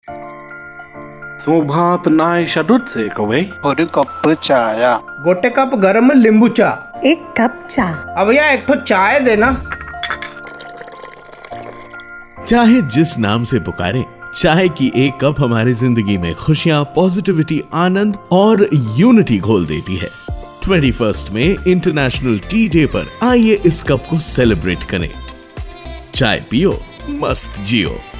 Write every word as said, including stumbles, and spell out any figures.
Smooth नाय शडुत से कवे ഒരു കപ്പ് ചായ गोटे कप गरम नींबू चा एक कप चा अब भैया एक तो चाय देना। चाहे जिस नाम से पुकारें, चाय की एक कप हमारी जिंदगी में खुशियां, पॉजिटिविटी, आनंद और यूनिटी घोल देती है। ट्वेंटी फर्स्ट में इंटरनेशनल टी डे पर आइए इस कप को सेलिब्रेट करें। चाय पियो, मस्त जियो।